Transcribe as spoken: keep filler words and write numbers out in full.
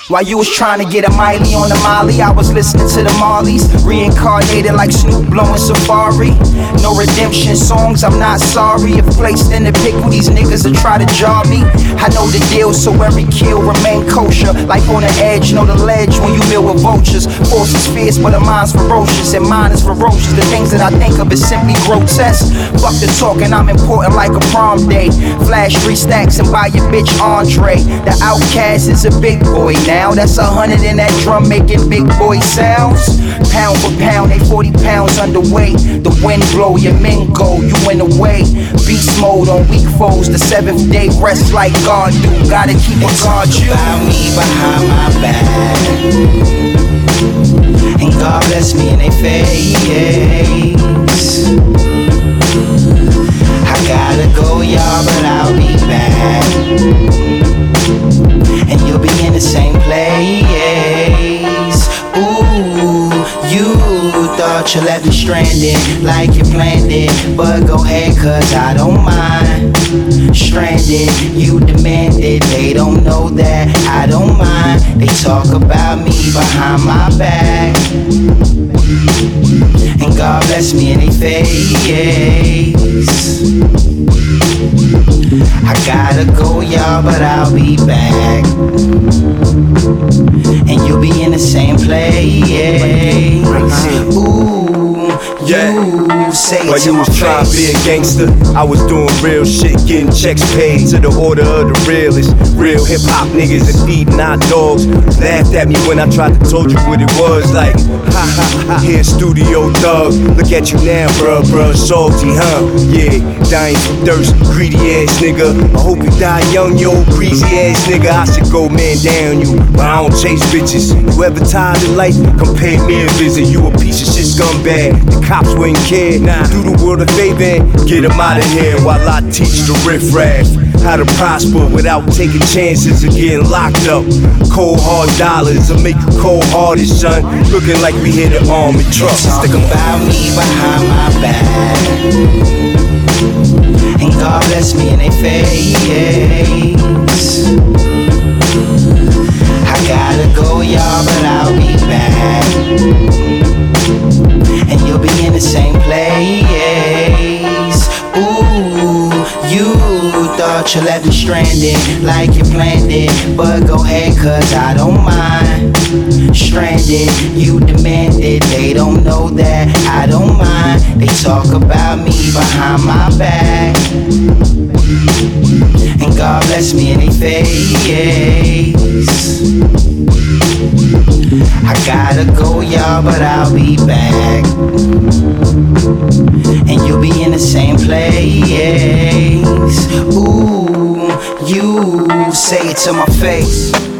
While you was trying to get a Miley on the Molly, I was listening to the Marleys, reincarnated like Snoop blowing Safari. No redemption songs, I'm not sorry. If placed in the pickle, these niggas will try to jar me. I know the deal, so every kill remain kosher. Like on the edge, know the ledge when you meal with vultures. Force is fierce, but the mind's ferocious, and mine is ferocious. The things that I think of is simply grotesque. Fuck the talking, I'm important like a prom day. Flash three stacks and buy your bitch Andre. The outcast is a big boy now. Now that's a hundred in that drum making big boy sounds. Pound for pound, they forty pounds underweight. The wind blow, your men go, you went away. Beast mode on weak foes, the seventh day rest like God do. Gotta keep a guard you. About me behind my back, and God bless me in their face. I gotta go, y'all, but I'll be back. And you'll be in the same place. Ooh, you thought you left me stranded like you planned it, but go ahead, cause I don't mind. Stranded, you demanded, they don't know that I don't mind. They talk about me behind my back, and God bless me in their face. I gotta go, y'all, but I'll be back. And you'll be in the same place. Ooh, yeah. You say it While to you my was trying to face. be a gangster, I was doing real shit, getting checks paid to the order of the realest. Real hip hop niggas and feeding our dogs. Laughed at me when I tried to told you what it was. Like, ha ha ha, here studio thug. Look at you now, bruh, bruh, salty, huh? Yeah, dying from thirst, greedy ass nigga. I hope you die young, you old greasy ass nigga. I should go man down you, but I don't chase bitches. You ever tired of life? Come pay me a visit. You a piece of shit scumbag. The cops wouldn't care. Nah, do the world a favor and get them out of here while I teach the riffraff how to prosper without taking chances of getting locked up. Cold hard dollars will make you cold hearted, son. Looking like we hit an army truck. Talk about me behind my back, and God bless me in their face. I gotta go, y'all, but I'll be back. And you'll be in the same place. Ooh, you thought you left me stranded like you planned it, but go ahead, cause I don't mind. Stranded, you demanded, they don't know that I don't mind. They talk about me behind my back, and God bless me in their face. I gotta go, y'all, but I'll be back. And you'll be in the same place. Ooh, you say it to my face.